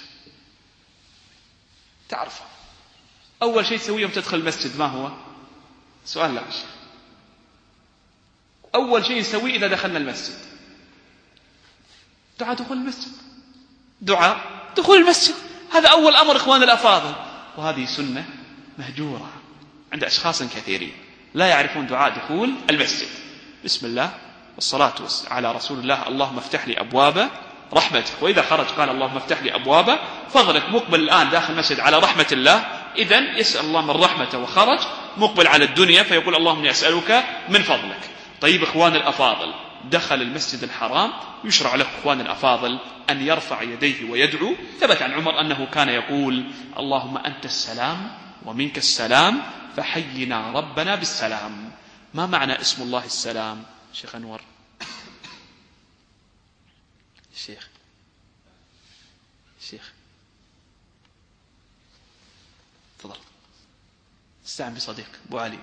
تعرفه. أول شيء تسويه يوم تدخل المسجد ما هو؟ سؤال لا الشيخ. أول شيء يسويه إذا دخلنا المسجد دعاء دخول المسجد، دعاء دخول المسجد، هذا أول أمر إخوان الأفاضل. وهذه سنة مهجورة عند أشخاص كثيرين لا يعرفون دعاء دخول المسجد. بسم الله والصلاة على رسول الله، اللهم افتح لي أبواب رحمتك. وإذا خرج قال اللهم افتح لي أبواب فضلك. مقبل الآن داخل المسجد على رحمة الله، إذن يسأل الله من رحمته، وخرج مقبل على الدنيا فيقول اللهم إني أسألك من فضلك. طيب إخوان الأفاضل، دخل المسجد الحرام يشرع له إخوان الأفاضل أن يرفع يديه ويدعو. ثبت عن عمر أنه كان يقول اللهم أنت السلام ومنك السلام فحينا ربنا بالسلام. ما معنى اسم الله السلام شيخ أنور؟ الشيخ تفضل استعن بصديق أبو علي.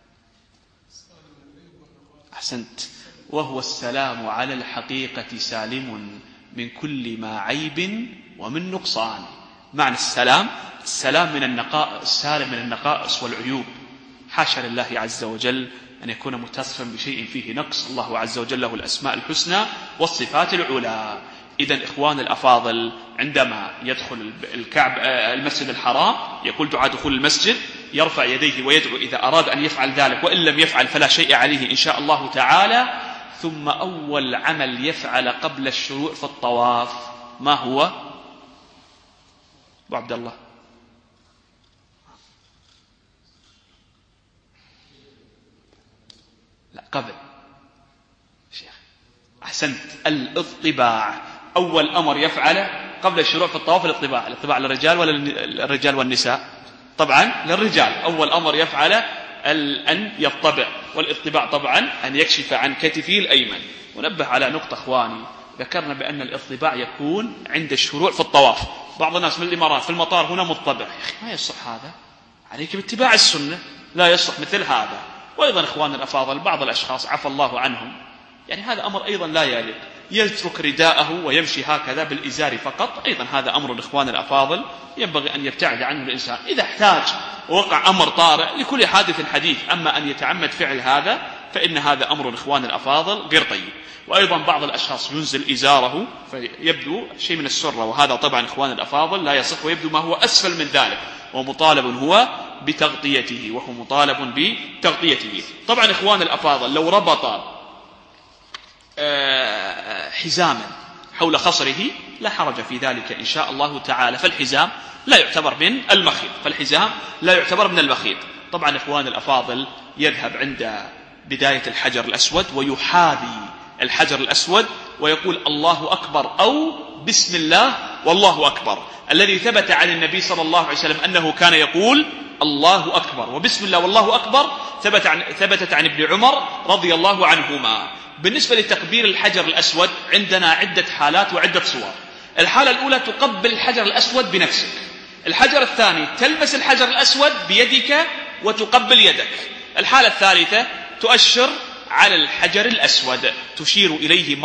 أحسنت. وهو السلام على الحقيقة سالم من كل ما عيب ومن نقصان. معنى السلام من النقائص، السالم من النقائص والعيوب. حاشا لله عز وجل أن يكون متصفا بشيء فيه نقص. الله عز وجل له الأسماء الحسنى والصفات العلى. إذن إخوان الأفاضل، عندما يدخل المسجد الحرام يقول دعاء دخول المسجد، يرفع يديه ويدعو إذا أراد أن يفعل ذلك، وإن لم يفعل فلا شيء عليه إن شاء الله تعالى. ثم أول عمل يفعل قبل الشروع في الطواف ما هو؟ أبو عبد الله لا قبل شيخ. أحسنت، الاطباع أول أمر يفعله قبل الشروع في الطواف الاطباع للرجال ولا الرجال والنساء؟ طبعا للرجال. أول أمر يفعله أن يطبع، والاطباع طبعا أن يكشف عن كتفه الأيمن. ونبه على نقطة أخواني، ذكرنا بأن الاطباع يكون عند الشروع في الطواف. بعض الناس من الإمارات في المطار هنا مطبع، يا أخي ما يصح هذا، عليك باتباع السنة، لا يصح مثل هذا. وأيضا إخواننا الأفاضل بعض الأشخاص عفى الله عنهم، يعني هذا أمر أيضا لا يليق، يترك رداءه ويمشي هكذا بالإزار فقط، أيضا هذا أمر الإخوان الأفاضل ينبغي أن يبتعد عنه الإنسان إذا احتاج ووقع أمر طارئ، لكل حادث حديث. أما أن يتعمد فعل هذا فإن هذا أمر الإخوان الأفاضل غير طيب. وأيضا بعض الأشخاص ينزل إزاره فيبدو شيء من السرة، وهذا طبعا إخوان الأفاضل لا يصح، ويبدو ما هو أسفل من ذلك، ومطالب هو بتغطيته، وهو مطالب بتغطيته. طبعا إخوان الأفاضل لو ربط حزاما حول خصره لا حرج في ذلك إن شاء الله تعالى، فالحزام لا يعتبر من المخيط، طبعا إخوان الأفاضل يذهب عند بداية الحجر الأسود ويحاذي الحجر الأسود ويقول الله أكبر أو بسم الله والله أكبر، الذي ثبت عن النبي صلى الله عليه وسلم أنه كان يقول الله أكبر وبسم الله والله أكبر، ثبتت عن ابن عمر رضي الله عنهما. بالنسبة لتقبيل الحجر الأسود عندنا عدة حالات وعدة صور. الحالة الأولى تقبل الحجر الأسود بنفسك، الحجر الثاني تلمس الحجر الأسود بيدك وتقبل يدك، الحالة الثالثة تؤشر على الحجر الأسود تشير إليه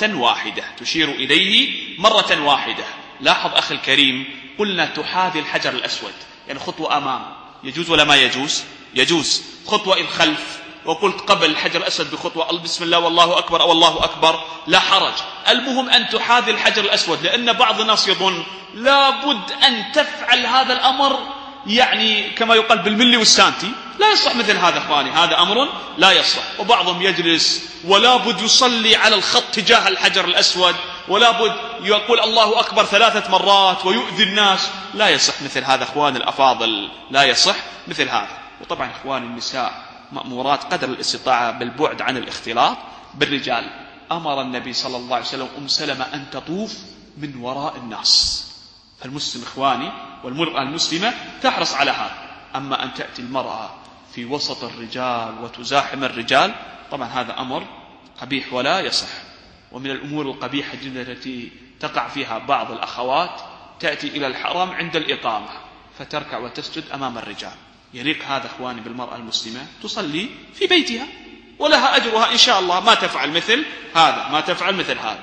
مرة واحدة. لاحظ أخي الكريم، قلنا تحاذي الحجر الأسود، يعني خطوة أمام، يجوز ولا ما يجوز؟ يجوز. خطوة الخلف، وقلت قبل الحجر الأسود بخطوة بسم الله والله أكبر أو الله أكبر، لا حرج. المهم أن تحاذي الحجر الأسود، لأن بعض الناس يظن لابد أن تفعل هذا الأمر يعني كما يقال بالملي والسانتي، لا يصح مثل هذا أخواني، هذا أمر لا يصح. وبعضهم يجلس ولا بد يصلي على الخط تجاه الحجر الأسود، ولا بد يقول الله أكبر 3 مرات ويؤذي الناس، لا يصح مثل هذا أخواني الأفاضل، لا يصح مثل هذا. وطبعا أخواني النساء مأمورات قدر الاستطاعة بالبعد عن الاختلاط بالرجال. أمر النبي صلى الله عليه وسلم سلمة أن تطوف من وراء الناس، فالمسلم إخواني والمرأة المسلمة تحرص على هذا. أما أن تأتي المرأة في وسط الرجال وتزاحم الرجال، طبعا هذا أمر قبيح ولا يصح. ومن الأمور القبيحة جدا التي تقع فيها بعض الأخوات، تأتي إلى الحرم عند الإقامة فتركع وتسجد أمام الرجال. يليق هذا أخواني بالمرأة المسلمة، تصلي في بيتها ولها أجرها إن شاء الله، ما تفعل مثل هذا.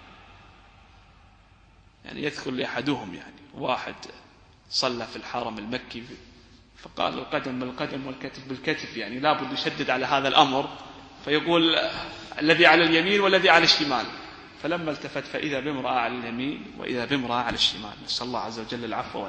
يعني يذكر لي أحدهم، يعني واحد صلى في الحرم المكي فقال القدم بالقدم والكتف بالكتف، يعني لابد يشدد على هذا الأمر، فيقول الذي على اليمين والذي على الشمال، فلما التفت فإذا بامرأة على اليمين وإذا بامرأة على الشمال. نسأل الله عز وجل العفو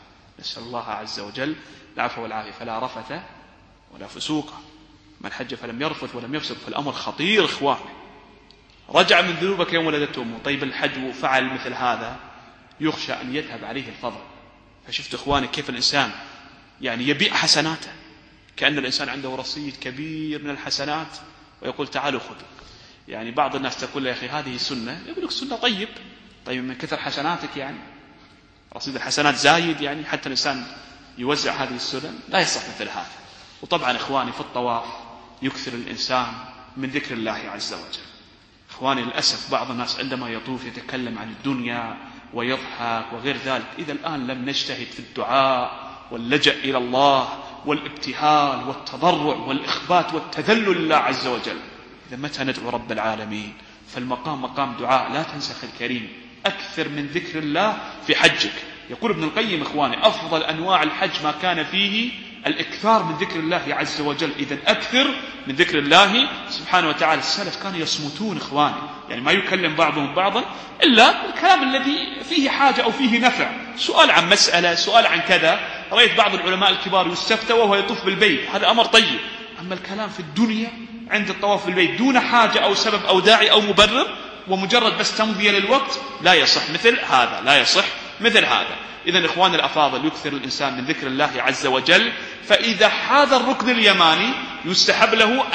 والعافية. فلا رفث ولا فسوق، من حج فلم يرفث ولم يفسق، فالأمر خطير إخوان. رجع من ذنوبك يوم ولدته أمه. طيب الحج وفعل مثل هذا يخشى أن يذهب عليه الفضل. فشفت إخواني كيف الإنسان يعني يبيع حسناته، كأن الإنسان عنده رصيد كبير من الحسنات ويقول تعالوا خذوا. يعني بعض الناس تقول له يا أخي هذه سنة، يقول لك سنة طيب من كثر حسناتك، يعني رصيد الحسنات زايد، يعني حتى الإنسان يوزع هذه السنن، لا يصح مثل هذا. وطبعا إخواني في الطواف يكثر الإنسان من ذكر الله عز وجل. إخواني للأسف بعض الناس عندما يطوف يتكلم عن الدنيا ويضحك وغير ذلك. إذا الآن لم نجتهد في الدعاء واللجأ إلى الله والابتهال والتضرع والإخبات والتذلل لله عز وجل، إذا متى ندعو رب العالمين؟ فالمقام مقام دعاء. لا تنسى أخي الكريم، أكثر من ذكر الله في حجك. يقول ابن القيم إخواني أفضل أنواع الحج ما كان فيه الإكثار من ذكر الله عز وجل. إذا أكثر من ذكر الله سبحانه وتعالى. السلف كانوا يصمتون إخواني، يعني ما يكلم بعضهم بعضا إلا الكلام الذي فيه حاجة أو فيه نفع، سؤال عن مسألة، سؤال عن كذا. رأيت بعض العلماء الكبار يستفتى وهو يطوف بالبيت، هذا أمر طيب. أما الكلام في الدنيا عند الطواف بالبيت دون حاجة أو سبب أو داعي أو مبرر ومجرد بس تمضية للوقت، لا يصح مثل هذا. إذن إخوان الأفاضل يكثر الإنسان من ذكر الله عز وجل. فإذا حاذ الركن اليماني يستحب له أن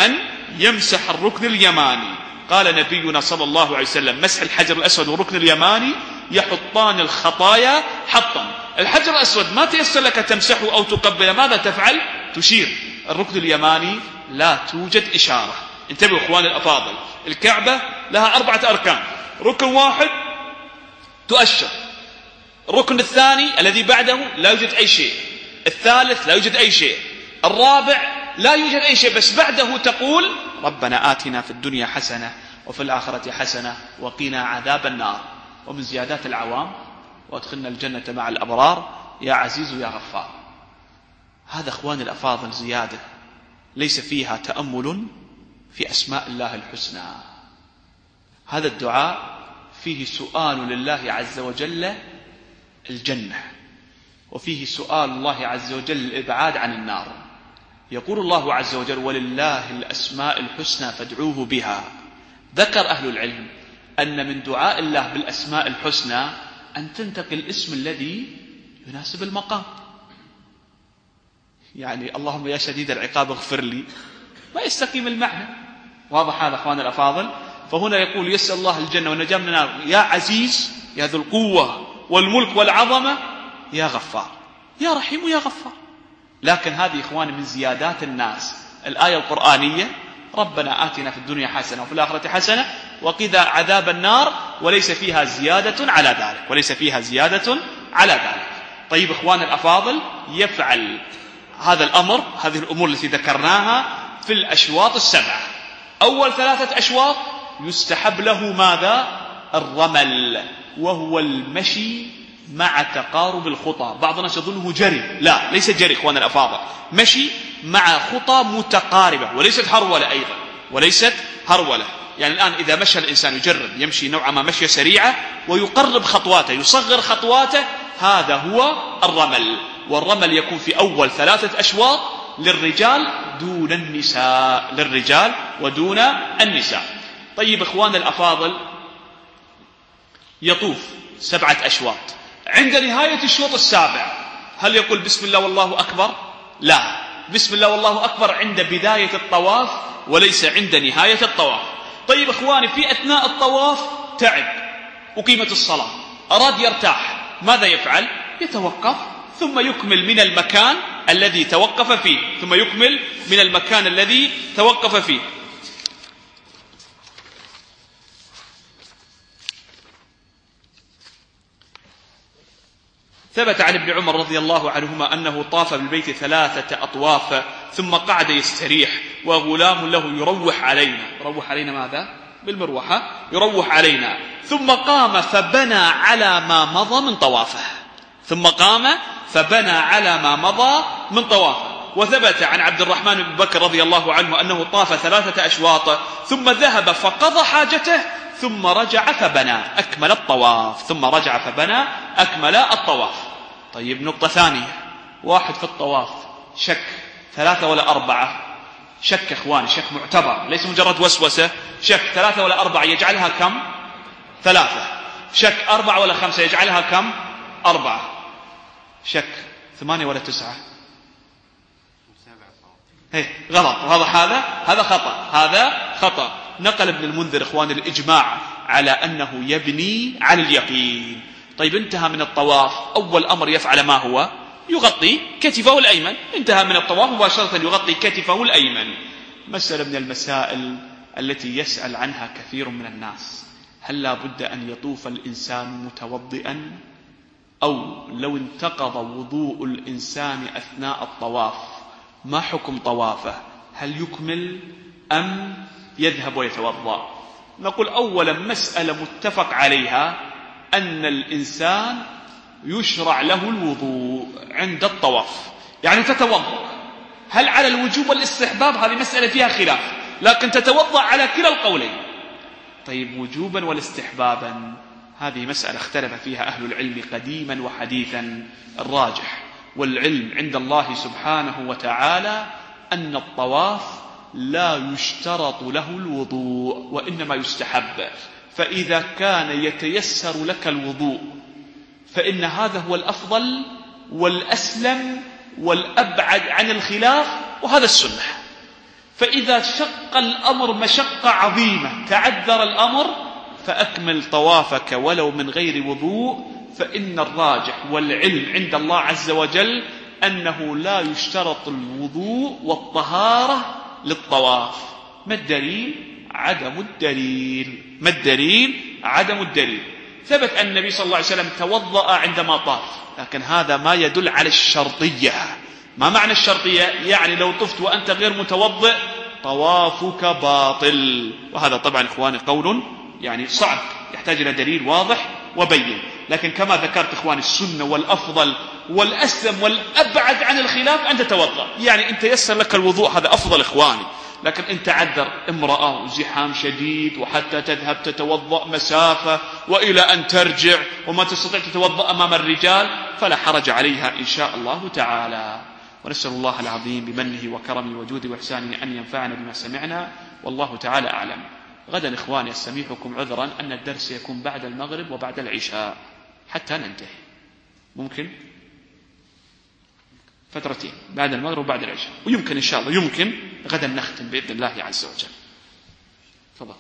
يمسح الركن اليماني. قال نبينا صلى الله عليه وسلم: مسح الحجر الأسود والركن اليماني يحطان الخطايا حطا. الحجر الأسود ما تيسر لك تمسحه أو تقبله، ماذا تفعل؟ تشير. الركن اليماني لا توجد إشارة. انتبهوا إخواني الأفاضل، الكعبة لها 4 أركان، ركن واحد تؤشر، الركن الثاني الذي بعده لا يوجد أي شيء، الثالث لا يوجد أي شيء، الرابع لا يوجد أي شيء، بس بعده تقول: ربنا آتنا في الدنيا حسنة وفي الآخرة حسنة وقنا عذاب النار. ومن زيادات العوام: وادخلنا الجنة مع الأبرار يا عزيز يا غفار. هذا إخواني الأفاضل زيادة ليس فيها تأمل في أسماء الله الحسنى. هذا الدعاء فيه سؤال لله عز وجل الجنة، وفيه سؤال الله عز وجل الإبعاد عن النار. يقول الله عز وجل: ولله الأسماء الحسنى فادعوه بها. ذكر أهل العلم أن من دعاء الله بالأسماء الحسنى أن تنتقي الاسم الذي يناسب المقام. يعني اللهم يا شديد العقاب اغفر لي، ما يستقيم المعنى. واضح هذا أخواني الأفاضل؟ فهنا يقول يسأل الله الجنة والنجاة من النار: يا عزيز يا ذو القوة والملك والعظمة، يا غفار يا رحيم يا غفار. لكن هذه إخواني من زيادات الناس. الآية القرآنية: ربنا آتنا في الدنيا حسنة وفي الآخرة حسنة وقنا عذاب النار، وليس فيها زيادة على ذلك، وليس فيها زيادة على ذلك. طيب إخواني الأفاضل، يفعل هذا الأمر، هذه الأمور التي ذكرناها في الأشواط 7. أول 3 أشواط يستحب له ماذا؟ الرمل، وهو المشي مع تقارب الخطى. بعض الناس يظنه جري، لا، ليس جري إخواني الأفاضل، مشي مع خطى متقاربة، وليست هرولة أيضا، وليست هرولة. يعني الآن إذا مشى الإنسان يجرب يمشي نوعا ما مشية سريعة ويقرب خطواته، يصغر خطواته، هذا هو الرمل. والرمل يكون في أول 3 أشواط للرجال دون النساء، للرجال ودون النساء. طيب إخوان الأفاضل، يطوف 7 أشواط. عند نهاية الشوط 7 هل يقول بسم الله والله أكبر؟ لا، بسم الله والله أكبر عند بداية الطواف وليس عند نهاية الطواف. طيب إخواني، في أثناء الطواف تعب وقيمة الصلاة، أراد يرتاح، ماذا يفعل؟ يتوقف ثم يكمل من المكان الذي توقف فيه، ثم يكمل من المكان الذي توقف فيه. ثبت عن ابن عمر رضي الله عنهما أنه طاف بالبيت 3 أطواف ثم قعد يستريح وغلام له يروح علينا ماذا؟ بالمروحة، يروح علينا. ثم قام فبنى على ما مضى من طوافه، ثم قام فبنى على ما مضى من طوافه. وثبت عن عبد الرحمن بن بكر رضي الله عنه أنه طاف 3 أشواط ثم ذهب فقضى حاجته ثم رجع فبنى أكمل الطواف، ثم رجع فبنى أكمل الطواف. طيب نقطة ثانية، واحد في الطواف شك 3 ولا 4، شك إخواني، شك معتبر ليس مجرد وسوسة، شك 3 ولا 4 يجعلها كم؟ 3. شك 4 ولا 5 يجعلها كم؟ 4. شك 8 ولا 9؟ غلط، هذا خطأ، هذا خطأ. نقل ابن المنذر إخواني الإجماع على أنه يبني على اليقين. طيب انتهى من الطواف، أول أمر يفعل ما هو؟ يغطي كتفه الأيمن. انتهى من الطواف مباشرة يغطي كتفه الأيمن. مسألة من المسائل التي يسأل عنها كثير من الناس: هل لا بد أن يطوف الإنسان متوضئا؟ أو لو انتقض وضوء الإنسان أثناء الطواف ما حكم طوافه؟ هل يكمل أم يذهب ويتوضأ؟ نقول أولا مسألة متفق عليها أن الإنسان يشرع له الوضوء عند الطواف، يعني تتوضأ. هل على الوجوب والاستحباب؟ هذه مسألة فيها خلاف، لكن تتوضأ على كلا القولين. طيب وجوبا والاستحبابا هذه مسألة اختلف فيها أهل العلم قديما وحديثا. الراجح والعلم عند الله سبحانه وتعالى أن الطواف لا يشترط له الوضوء وإنما يستحب. فإذا كان يتيسر لك الوضوء فإن هذا هو الأفضل والأسلم والأبعد عن الخلاف، وهذا السنة. فإذا شق الأمر مشقة عظيمة، تعذر الأمر، فأكمل طوافك ولو من غير وضوء. فإن الراجح والعلم عند الله عز وجل أنه لا يشترط الوضوء والطهارة للطواف. ما الدليل؟ عدم الدليل. ما الدليل؟ عدم الدليل. ثبت أن النبي صلى الله عليه وسلم توضأ عندما طاف، لكن هذا ما يدل على الشرطية. ما معنى الشرطية؟ يعني لو طفت وأنت غير متوضئ طوافك باطل. وهذا طبعا إخواني قول يعني صعب، يحتاج إلى دليل واضح وبين. لكن كما ذكرت إخواني السنة والأفضل والأسلم والأبعد عن الخلاف أن تتوضأ. يعني أنت يسر لك الوضوء هذا أفضل إخواني. لكن أنت عذر امرأة زحام شديد وحتى تذهب تتوضأ مسافة وإلى أن ترجع وما تستطيع تتوضأ أمام الرجال، فلا حرج عليها إن شاء الله تعالى. ونسأل الله العظيم بمنه وكرمه وجوده وإحسانه أن ينفعنا بما سمعنا، والله تعالى أعلم. غدا إخواني أستميحكم عذرا أن الدرس يكون بعد المغرب وبعد العشاء حتى ننتهي. ممكن فترتين بعد المغرب وبعد العشاء، ويمكن إن شاء الله يمكن غدا نختم بإذن الله عز وجل. تفضل.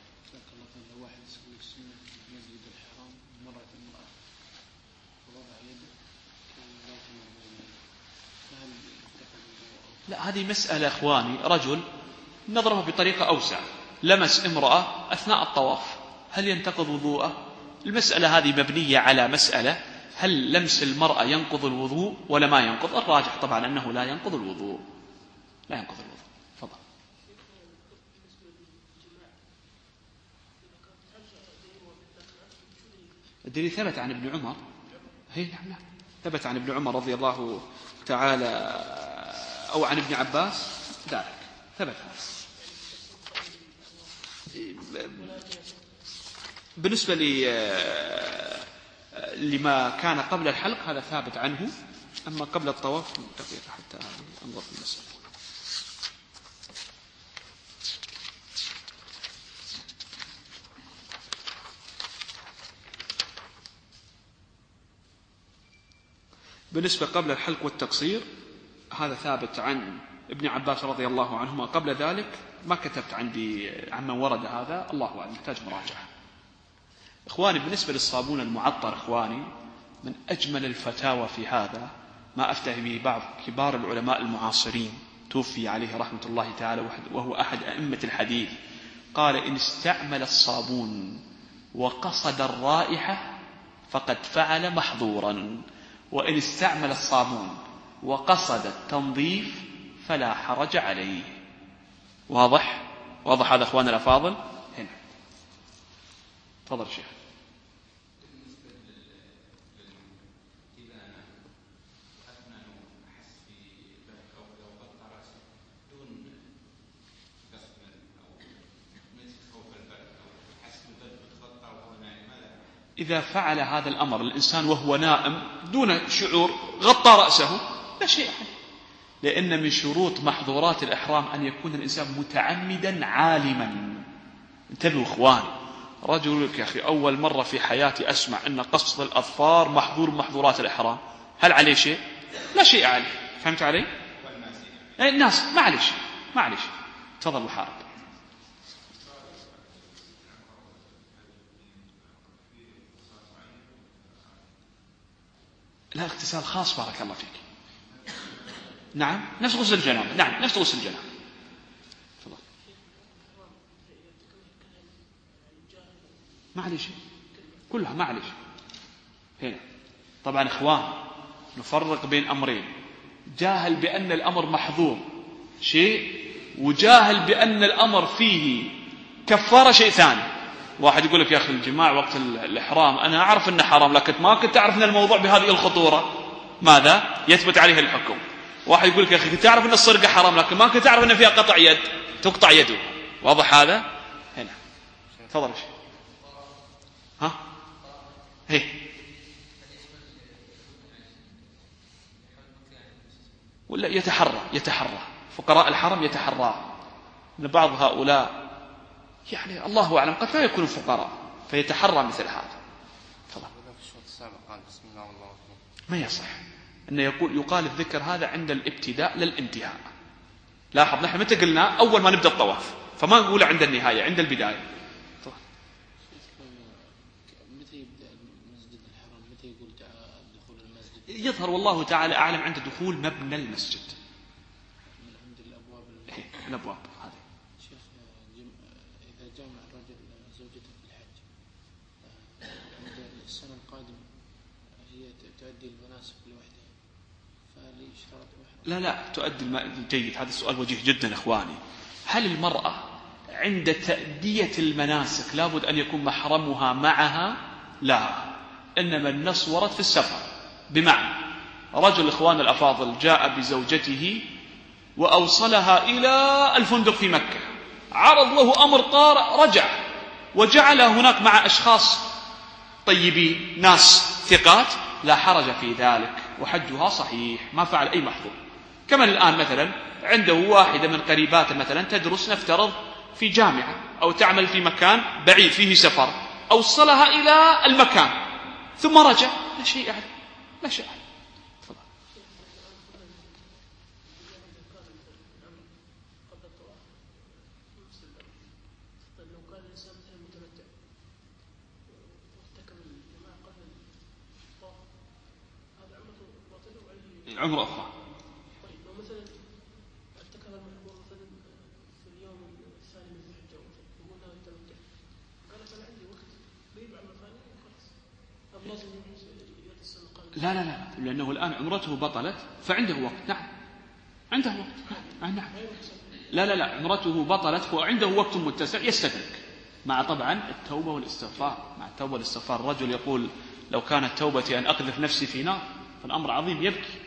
لا، هذه مسألة إخواني، رجل نظره بطريقة أوسع، لمس امرأة أثناء الطواف، هل ينتقض وضوءه؟ المسألة هذه مبنية على مسألة هل لمس المرأة ينقض الوضوء ولا ما ينقض؟ الراجح طبعا أنه لا ينقض الوضوء، لا ينقض الوضوء. تفضل. الدليل ثبت عن ابن عمر. نعم، ثبت عن ابن عمر رضي الله تعالى أو عن ابن عباس ذلك، ثبت. بالنسبة لما كان قبل الحلق هذا ثابت عنه، أما قبل الطواف دقيقة حتى أنظر في المسألة. بالنسبة قبل الحلق والتقصير هذا ثابت عن ابن عباس رضي الله عنهما. قبل ذلك ما كتبت عندي عمن ورد هذا، الله أعلم، يحتاج مراجعة. إخواني بالنسبة للصابون المعطر، إخواني من أجمل الفتاوى في هذا ما أفتى به بعض كبار العلماء المعاصرين، توفي عليه رحمة الله تعالى وهو أحد أئمة الحديث. قال: إن استعمل الصابون وقصد الرائحة فقد فعل محظورا، وإن استعمل الصابون وقصد التنظيف فلا حرج عليه. واضح هذا إخواننا الأفاضل؟ هنا تفضل شيخ. إذا فعل هذا الأمر الإنسان وهو نائم دون شعور غطى رأسه لا شيء عليه، لأن من شروط محظورات الإحرام أن يكون الإنسان متعمدا عالما. انتبهوا إخواني، رجل يقول لك: يا أخي أول مرة في حياتي أسمع أن قصد الأظفار محظور محظورات الإحرام، هل عليه شيء؟ لا شيء عليه. فهمت علي؟ الناس ما عليه شيء، ما عليه شيء. تفضل الحارب. لا، اغتسال خاص بارك الله فيك. نعم، نفس غسل الجنابة. نعم، نفس غسل الجنابة. تفضل. ما عليه شيء، كلها ما عليه شيء. هنا طبعا إخوان نفرق بين أمرين: جاهل بأن الأمر محظور شيء، وجاهل بأن الأمر فيه كفارة شيء ثاني. واحد يقول لك: يا أخي الجماع وقت الإحرام أنا أعرف أنه حرام، لكن ما كنت أعرف أن الموضوع بهذه الخطورة، ماذا يثبت عليه الحكم. واحد يقول لك: يا أخي كنت أعرف أن السرقة حرام، لكن ما كنت أعرف أن فيها قطع يد، تقطع يده. واضح هذا؟ هنا تفضل. ها هي ولا يتحرى فقراء الحرم يتحرى من بعض هؤلاء، يعني الله أعلم قد لا يكونوا فقراء فيتحرى مثل هذا. تفضل. ما يصح أن يقال الذكر هذا عند الابتداء للانتهاء، لاحظ نحن متى قلنا؟ أول ما نبدأ الطواف، فما نقول عند النهاية، عند البداية.
متى يبدأ المسجد الحرام؟ متى يقول دخول المسجد؟
يظهر والله تعالى أعلم عند دخول مبنى المسجد،
من عند الأبواب.
الأبواب هذه.
شيخ، إذا جامع الرجل زوجته في الحج عند السنة القادمة هي تؤدي المناسك لوحدها، فهل يشترط محرم؟
لا تؤدي جيد، هذا السؤال وجيه جدا إخواني. هل المرأة عند تأدية المناسك لابد أن يكون محرمها معها؟ لا، إنما النص ورد في السفر. بمعنى رجل إخوان الأفاضل جاء بزوجته وأوصلها إلى الفندق في مكة، عرض له أمر طارئ، رجع وجعلها هناك مع أشخاص طيبين ناس ثقات، لا حرج في ذلك، وحجها صحيح، ما فعل أي محظور. كما الآن مثلا عنده واحدة من قريباته مثلا تدرس نفترض في جامعة أو تعمل في مكان بعيد فيه سفر، أوصلها إلى المكان ثم رجع، لا شيء عليه، لا شيء عليه. تفضل. عمر أخرى. لا لأنه الآن عمرته بطلت فعنده وقت. نعم عنده وقت. نعم. لا عمرته بطلت وعنده وقت متسع يستدرك مع طبعا التوبة والاستغفار. مع التوبة والاستغفار الرجل يقول لو كانت توبتي أن أقذف نفسي في نار، فالأمر عظيم يبكي.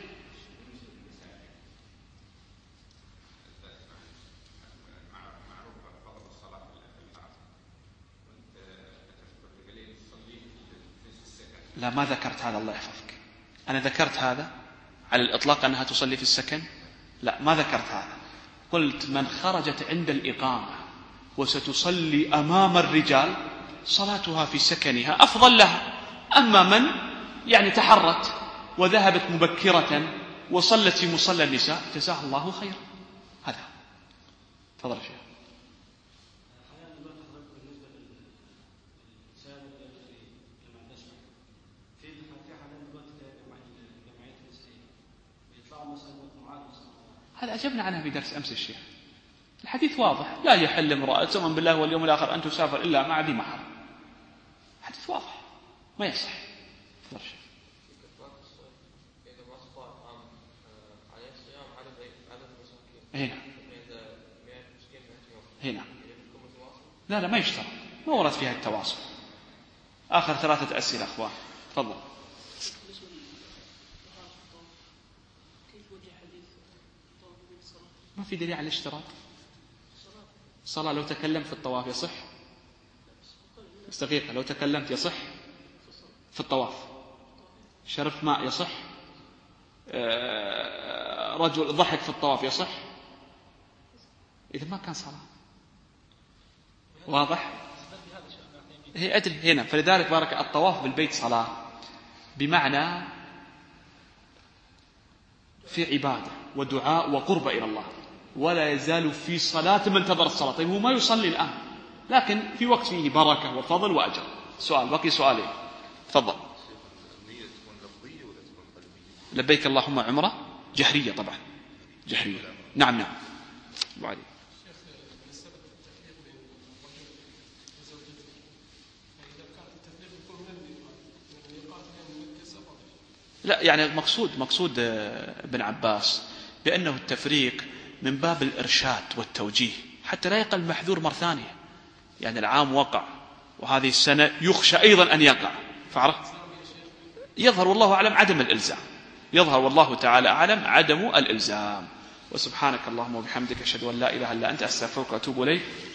لا ما ذكرت هذا، الله يحفظك. أنا ذكرت هذا على الإطلاق أنها تصلي في السكن؟ لا ما ذكرت هذا. قلت من خرجت عند الإقامة وستصلي أمام الرجال صلاتها في سكنها أفضل لها. أما من يعني تحرت وذهبت مبكرة وصلت في مصلى النساء جزاها الله خيرا. هذا تفضل يا شيخ. هذا أجبنا عنها في درس أمس الشيخ. الحديث واضح، لا يحل امرأة تؤمن بالله واليوم الآخر أن تسافر إلا مع ذي محرم. حديث واضح ما يصح. تفضل شيخ. هنا لا ما يشترط، ما ورد فيها التواصل. آخر 3 أسئلة أخوان. تفضل. ما في دليل على الاشتراط. الصلاة لو تكلمت في الطواف يصح. دقيقة، لو تكلمت يصح في الطواف. شربت ماء يصح. رجل ضحك في الطواف يصح. إذا ما كان صلاة. واضح؟ هي أدري هنا. فلذلك بارك الطواف بالبيت صلاة، بمعنى في عبادة ودعاء وقرب إلى الله، ولا يزال في صلاة من انتظر الصلاة. طيب هو ما يصلي الآن، لكن في وقت فيه بركة وفضل وأجر. سؤال بقي سؤالين. تفضل. لبيك اللهم عمرة جهرية طبعا، جهرية. نعم. وعلي. لا يعني مقصود ابن عباس بأنه التفريق من باب الإرشاد والتوجيه حتى لا يقع المحذور مرة ثانية. يعني العام وقع وهذه السنة يخشى أيضا أن يقع، فعرفت؟ يظهر والله أعلم عدم الإلزام، يظهر والله تعالى أعلم عدم الإلزام. وسبحانك اللهم وبحمدك أشهد أن لا إله إلا أنت أستغفرك وأتوب إليك.